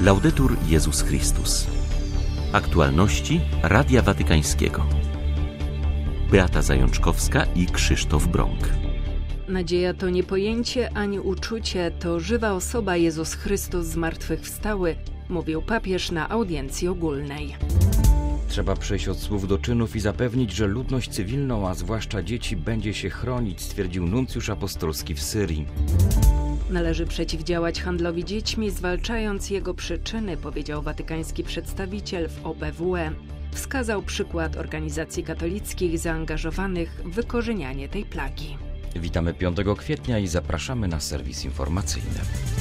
Laudetur Jezus Chrystus. Aktualności Radia Watykańskiego. Beata Zajączkowska i Krzysztof Brąk. Nadzieja to nie pojęcie ani uczucie, to żywa osoba Jezus Chrystus zmartwychwstały, mówił papież na audiencji ogólnej. Trzeba przejść od słów do czynów i zapewnić, że ludność cywilną, a zwłaszcza dzieci, będzie się chronić, stwierdził nuncjusz apostolski w Syrii. Należy przeciwdziałać handlowi dziećmi, zwalczając jego przyczyny, powiedział watykański przedstawiciel w OBWE. Wskazał przykład organizacji katolickich zaangażowanych w wykorzenianie tej plagi. Witamy 5 kwietnia i zapraszamy na serwis informacyjny.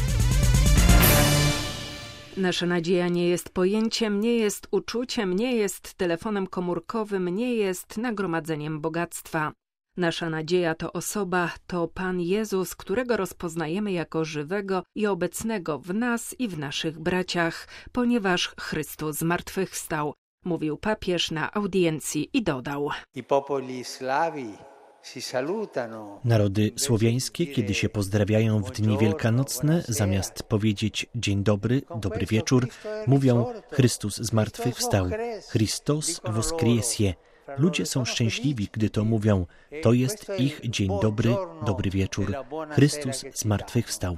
Nasza nadzieja nie jest pojęciem, nie jest uczuciem, nie jest telefonem komórkowym, nie jest nagromadzeniem bogactwa. Nasza nadzieja to osoba, to Pan Jezus, którego rozpoznajemy jako żywego i obecnego w nas i w naszych braciach, ponieważ Chrystus zmartwychwstał, mówił papież na audiencji i dodał. Narody słowiańskie, kiedy się pozdrawiają w dni wielkanocne, zamiast powiedzieć dzień dobry, dobry wieczór, mówią Chrystus zmartwychwstał, Christos voskresie. Ludzie są szczęśliwi, gdy to mówią. To jest ich dzień dobry, dobry wieczór. Chrystus zmartwychwstał.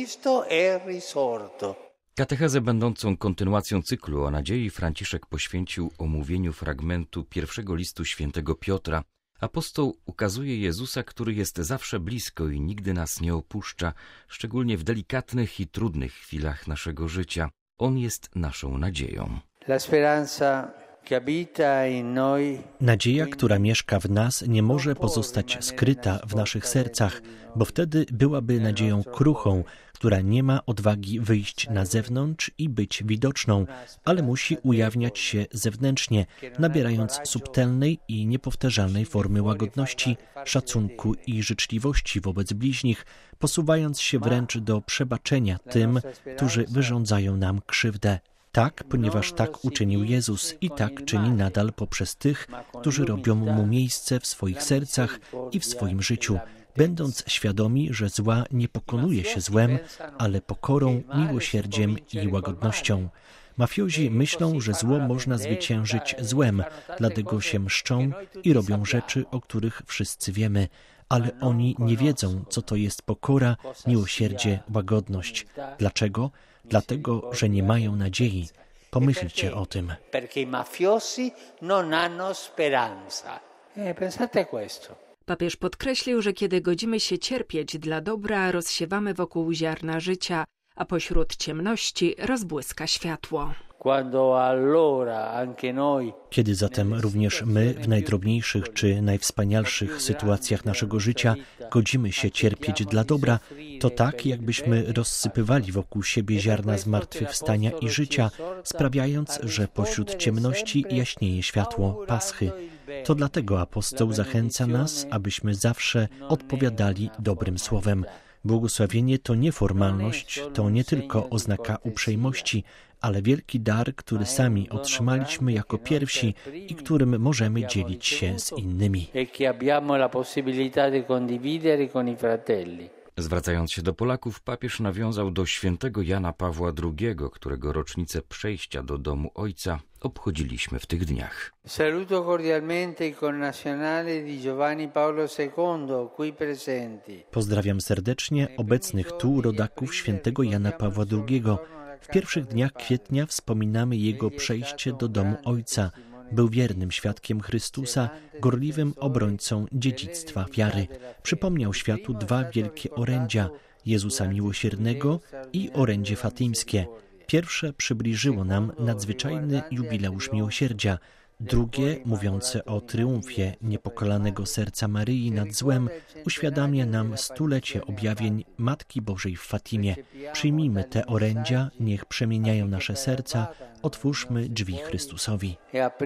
Katechezę będącą kontynuacją cyklu o nadziei Franciszek poświęcił omówieniu fragmentu pierwszego listu świętego Piotra. Apostoł ukazuje Jezusa, który jest zawsze blisko i nigdy nas nie opuszcza, szczególnie w delikatnych i trudnych chwilach naszego życia. On jest naszą nadzieją. Nadzieja, która mieszka w nas, nie może pozostać skryta w naszych sercach, bo wtedy byłaby nadzieją kruchą, która nie ma odwagi wyjść na zewnątrz i być widoczną, ale musi ujawniać się zewnętrznie, nabierając subtelnej i niepowtarzalnej formy łagodności, szacunku i życzliwości wobec bliźnich, posuwając się wręcz do przebaczenia tym, którzy wyrządzają nam krzywdę. Tak, ponieważ tak uczynił Jezus i tak czyni nadal poprzez tych, którzy robią Mu miejsce w swoich sercach i w swoim życiu, będąc świadomi, że zła nie pokonuje się złem, ale pokorą, miłosierdziem i łagodnością. Mafiozi myślą, że zło można zwyciężyć złem, dlatego się mszczą i robią rzeczy, o których wszyscy wiemy. Ale oni nie wiedzą, co to jest pokora, miłosierdzie, łagodność. Dlaczego? Dlatego, że nie mają nadziei. Pomyślcie o tym. Papież podkreślił, że kiedy godzimy się cierpieć dla dobra, rozsiewamy wokół ziarna życia, a pośród ciemności rozbłyska światło. Kiedy zatem również my w najdrobniejszych czy najwspanialszych sytuacjach naszego życia godzimy się cierpieć dla dobra, to tak jakbyśmy rozsypywali wokół siebie ziarna zmartwychwstania i życia, sprawiając, że pośród ciemności jaśnieje światło Paschy. To dlatego apostoł zachęca nas, abyśmy zawsze odpowiadali dobrym słowem. Błogosławienie to nie formalność, to nie tylko oznaka uprzejmości, ale wielki dar, który sami otrzymaliśmy jako pierwsi i którym możemy dzielić się z innymi. Zwracając się do Polaków, papież nawiązał do świętego Jana Pawła II, którego rocznicę przejścia do domu Ojca obchodziliśmy w tych dniach. Saluto cordialmente i connazionali di Giovanni Paolo II, qui presenti. Pozdrawiam serdecznie obecnych tu rodaków świętego Jana Pawła II. W pierwszych dniach kwietnia wspominamy jego przejście do domu Ojca. Był wiernym świadkiem Chrystusa, gorliwym obrońcą dziedzictwa wiary. Przypomniał światu dwa wielkie orędzia, Jezusa Miłosiernego i orędzie fatimskie. Pierwsze przybliżyło nam nadzwyczajny jubileusz miłosierdzia, drugie, mówiące o triumfie niepokalanego serca Maryi nad złem, uświadamia nam stulecie objawień Matki Bożej w Fatimie. Przyjmijmy te orędzia, niech przemieniają nasze serca, otwórzmy drzwi Chrystusowi.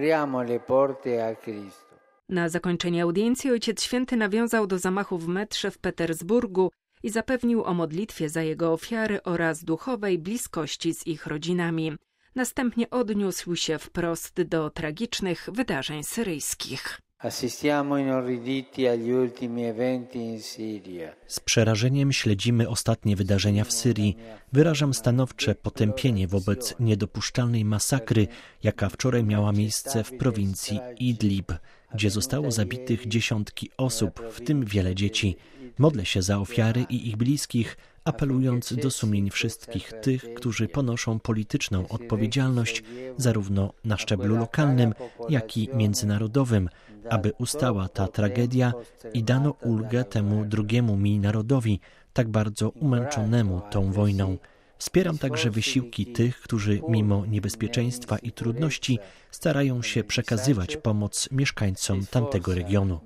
Na zakończenie audiencji Ojciec Święty nawiązał do zamachu w metrze w Petersburgu i zapewnił o modlitwie za jego ofiary oraz duchowej bliskości z ich rodzinami. Następnie odniósł się wprost do tragicznych wydarzeń syryjskich. Z przerażeniem śledzimy ostatnie wydarzenia w Syrii. Wyrażam stanowcze potępienie wobec niedopuszczalnej masakry, jaka wczoraj miała miejsce w prowincji Idlib, gdzie zostało zabitych dziesiątki osób, w tym wiele dzieci. Modlę się za ofiary i ich bliskich, apelując do sumień wszystkich tych, którzy ponoszą polityczną odpowiedzialność zarówno na szczeblu lokalnym, jak i międzynarodowym, aby ustała ta tragedia i dano ulgę temu drugiemu mi narodowi, tak bardzo umęczonemu tą wojną. Wspieram także wysiłki tych, którzy mimo niebezpieczeństwa i trudności starają się przekazywać pomoc mieszkańcom tamtego regionu.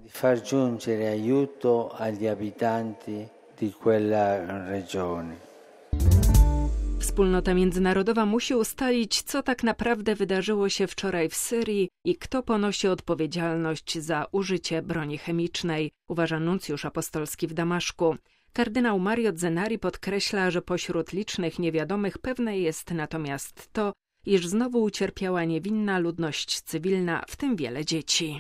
Wspólnota międzynarodowa musi ustalić, co tak naprawdę wydarzyło się wczoraj w Syrii i kto ponosi odpowiedzialność za użycie broni chemicznej, uważa nuncjusz apostolski w Damaszku. Kardynał Mario Zenari podkreśla, że pośród licznych niewiadomych pewne jest natomiast to, iż znowu ucierpiała niewinna ludność cywilna, w tym wiele dzieci.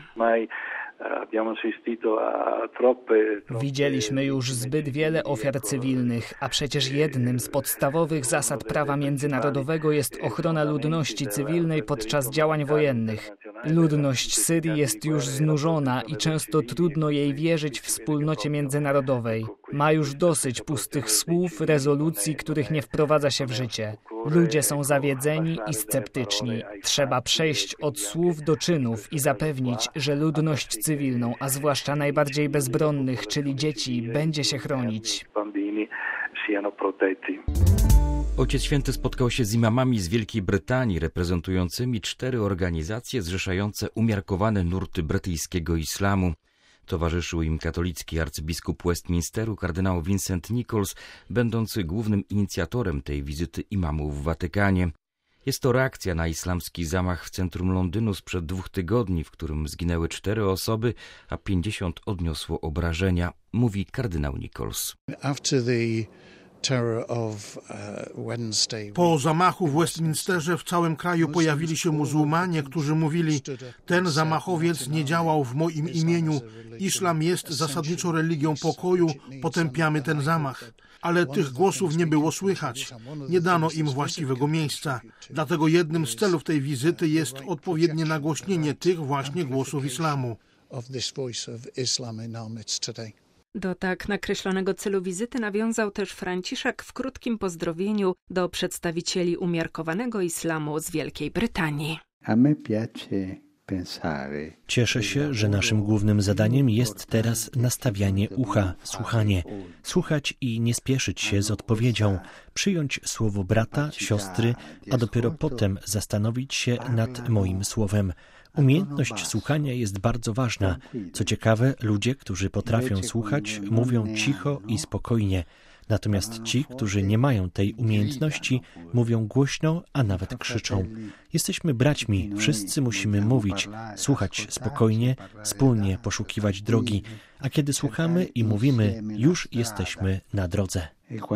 Widzieliśmy już zbyt wiele ofiar cywilnych, a przecież jednym z podstawowych zasad prawa międzynarodowego jest ochrona ludności cywilnej podczas działań wojennych. Ludność Syrii jest już znużona i często trudno jej wierzyć w wspólnocie międzynarodowej. Ma już dosyć pustych słów, rezolucji, których nie wprowadza się w życie. Ludzie są zawiedzeni i sceptyczni. Trzeba przejść od słów do czynów i zapewnić, że ludność cywilną, a zwłaszcza najbardziej bezbronnych, czyli dzieci, będzie się chronić. Ojciec Święty spotkał się z imamami z Wielkiej Brytanii, reprezentującymi 4 organizacje zrzeszające umiarkowane nurty brytyjskiego islamu. Towarzyszył im katolicki arcybiskup Westminsteru, kardynał Vincent Nichols, będący głównym inicjatorem tej wizyty imamów w Watykanie. Jest to reakcja na islamski zamach w centrum Londynu sprzed 2 tygodni, w którym zginęły 4 osoby, a 50 odniosło obrażenia, mówi kardynał Nichols. Po zamachu w Westminsterze w całym kraju pojawili się muzułmanie, którzy mówili: ten zamachowiec nie działał w moim imieniu, islam jest zasadniczo religią pokoju, potępiamy ten zamach. Ale tych głosów nie było słychać. Nie dano im właściwego miejsca. Dlatego jednym z celów tej wizyty jest odpowiednie nagłośnienie tych właśnie głosów islamu. Do tak nakreślonego celu wizyty nawiązał też Franciszek w krótkim pozdrowieniu do przedstawicieli umiarkowanego islamu z Wielkiej Brytanii. Cieszę się, że naszym głównym zadaniem jest teraz nastawianie ucha, słuchanie. Słuchać i nie spieszyć się z odpowiedzią, przyjąć słowo brata, siostry, a dopiero potem zastanowić się nad moim słowem. Umiejętność słuchania jest bardzo ważna. Co ciekawe, ludzie, którzy potrafią słuchać, mówią cicho i spokojnie. Natomiast ci, którzy nie mają tej umiejętności, mówią głośno, a nawet krzyczą. Jesteśmy braćmi, wszyscy musimy mówić, słuchać spokojnie, wspólnie poszukiwać drogi. A kiedy słuchamy i mówimy, już jesteśmy na drodze.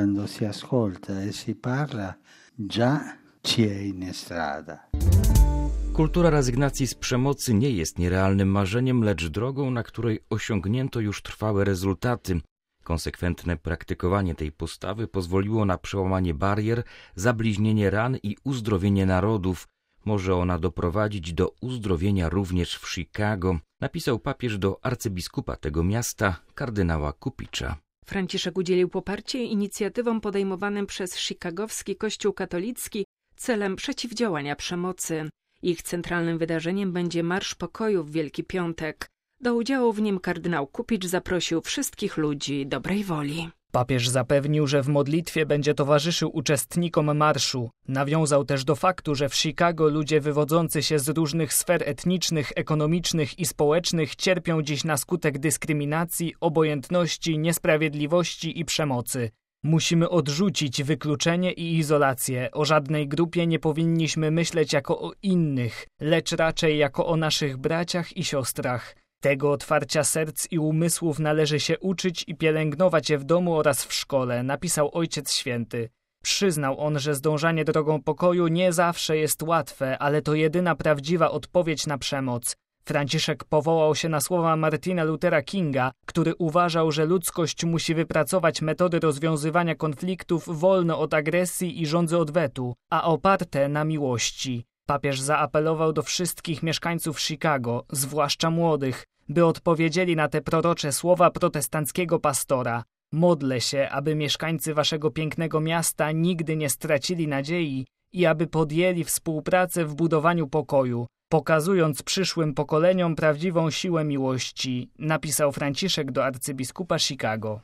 Kultura rezygnacji z przemocy nie jest nierealnym marzeniem, lecz drogą, na której osiągnięto już trwałe rezultaty. Konsekwentne praktykowanie tej postawy pozwoliło na przełamanie barier, zabliźnienie ran i uzdrowienie narodów. Może ona doprowadzić do uzdrowienia również w Chicago, napisał papież do arcybiskupa tego miasta, kardynała Kupicza. Franciszek udzielił poparcia inicjatywom podejmowanym przez chicagowski Kościół katolicki celem przeciwdziałania przemocy. Ich centralnym wydarzeniem będzie Marsz Pokoju w Wielki Piątek. Do udziału w nim kardynał Kupicz zaprosił wszystkich ludzi dobrej woli. Papież zapewnił, że w modlitwie będzie towarzyszył uczestnikom marszu. Nawiązał też do faktu, że w Chicago ludzie wywodzący się z różnych sfer etnicznych, ekonomicznych i społecznych cierpią dziś na skutek dyskryminacji, obojętności, niesprawiedliwości i przemocy. Musimy odrzucić wykluczenie i izolację. O żadnej grupie nie powinniśmy myśleć jako o innych, lecz raczej jako o naszych braciach i siostrach. Tego otwarcia serc i umysłów należy się uczyć i pielęgnować je w domu oraz w szkole, napisał Ojciec Święty. Przyznał on, że zdążanie drogą pokoju nie zawsze jest łatwe, ale to jedyna prawdziwa odpowiedź na przemoc. Franciszek powołał się na słowa Martina Luthera Kinga, który uważał, że ludzkość musi wypracować metody rozwiązywania konfliktów wolne od agresji i żądzy odwetu, a oparte na miłości. Papież zaapelował do wszystkich mieszkańców Chicago, zwłaszcza młodych, by odpowiedzieli na te prorocze słowa protestanckiego pastora. Modlę się, aby mieszkańcy waszego pięknego miasta nigdy nie stracili nadziei i aby podjęli współpracę w budowaniu pokoju, pokazując przyszłym pokoleniom prawdziwą siłę miłości, napisał Franciszek do arcybiskupa Chicago.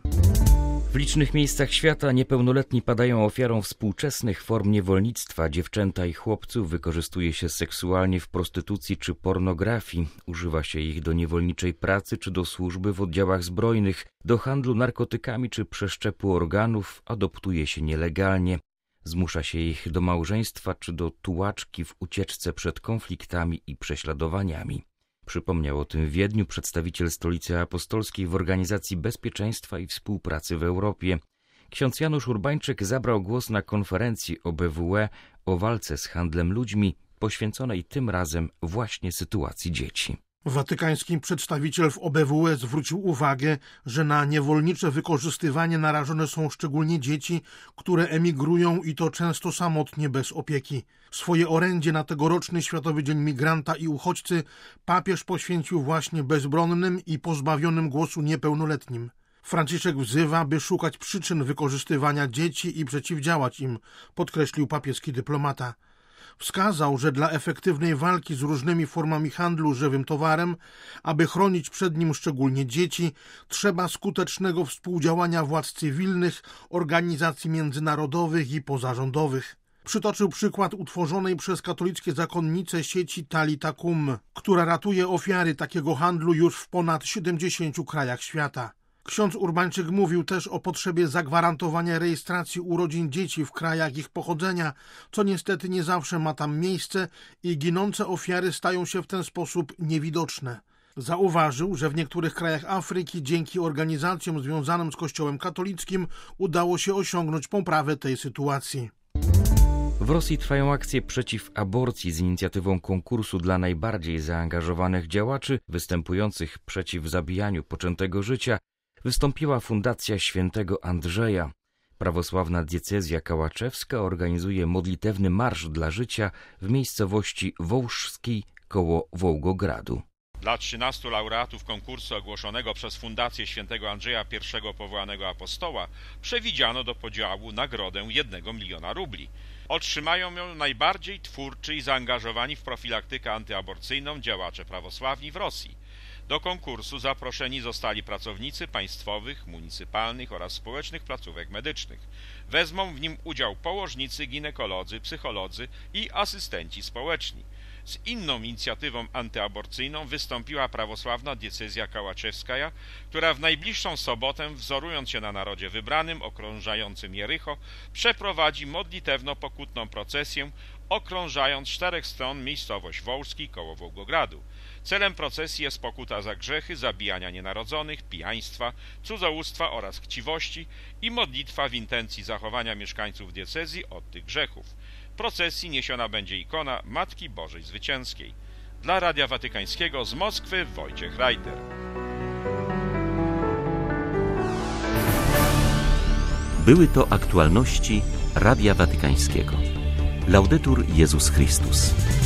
W licznych miejscach świata niepełnoletni padają ofiarą współczesnych form niewolnictwa. Dziewczęta i chłopców wykorzystuje się seksualnie w prostytucji czy pornografii. Używa się ich do niewolniczej pracy czy do służby w oddziałach zbrojnych, do handlu narkotykami czy przeszczepu organów, adoptuje się nielegalnie. Zmusza się ich do małżeństwa czy do tułaczki w ucieczce przed konfliktami i prześladowaniami. Przypomniał o tym w Wiedniu przedstawiciel Stolicy Apostolskiej w Organizacji Bezpieczeństwa i Współpracy w Europie. Ksiądz Janusz Urbańczyk zabrał głos na konferencji OBWE o walce z handlem ludźmi, poświęconej tym razem właśnie sytuacji dzieci. Watykański przedstawiciel w OBWE zwrócił uwagę, że na niewolnicze wykorzystywanie narażone są szczególnie dzieci, które emigrują i to często samotnie, bez opieki. Swoje orędzie na tegoroczny Światowy Dzień Migranta i Uchodźcy papież poświęcił właśnie bezbronnym i pozbawionym głosu niepełnoletnim. Franciszek wzywa, by szukać przyczyn wykorzystywania dzieci i przeciwdziałać im, podkreślił papieski dyplomata. Wskazał, że dla efektywnej walki z różnymi formami handlu żywym towarem, aby chronić przed nim szczególnie dzieci, trzeba skutecznego współdziałania władz cywilnych, organizacji międzynarodowych i pozarządowych. Przytoczył przykład utworzonej przez katolickie zakonnice sieci Talita Kum, która ratuje ofiary takiego handlu już w ponad 70 krajach świata. Ksiądz Urbańczyk mówił też o potrzebie zagwarantowania rejestracji urodzin dzieci w krajach ich pochodzenia, co niestety nie zawsze ma tam miejsce i ginące ofiary stają się w ten sposób niewidoczne. Zauważył, że w niektórych krajach Afryki dzięki organizacjom związanym z Kościołem katolickim udało się osiągnąć poprawę tej sytuacji. W Rosji trwają akcje przeciw aborcji z inicjatywą konkursu dla najbardziej zaangażowanych działaczy występujących przeciw zabijaniu poczętego życia. Wystąpiła Fundacja Świętego Andrzeja. Prawosławna diecezja kałaczewska organizuje modlitewny marsz dla życia w miejscowości Wołżskiej koło Wołgogradu. Dla 13 laureatów konkursu ogłoszonego przez Fundację Świętego Andrzeja, pierwszego powołanego apostoła, przewidziano do podziału nagrodę 1 miliona rubli. Otrzymają ją najbardziej twórczy i zaangażowani w profilaktykę antyaborcyjną działacze prawosławni w Rosji. Do konkursu zaproszeni zostali pracownicy państwowych, municypalnych oraz społecznych placówek medycznych. Wezmą w nim udział położnicy, ginekolodzy, psycholodzy i asystenci społeczni. Z inną inicjatywą antyaborcyjną wystąpiła prawosławna diecezja kałaczewskaja, która w najbliższą sobotę, wzorując się na narodzie wybranym okrążającym Jericho, przeprowadzi modlitewno-pokutną procesję, okrążając 4 stron miejscowość Wołżski koło Wołgogradu. Celem procesji jest pokuta za grzechy zabijania nienarodzonych, pijaństwa, cudzołóstwa oraz chciwości i modlitwa w intencji zachowania mieszkańców diecezji od tych grzechów. W procesji niesiona będzie ikona Matki Bożej Zwycięskiej. Dla Radia Watykańskiego z Moskwy Wojciech Reiter. Były to aktualności Radia Watykańskiego. Laudetur Jezus Chrystus.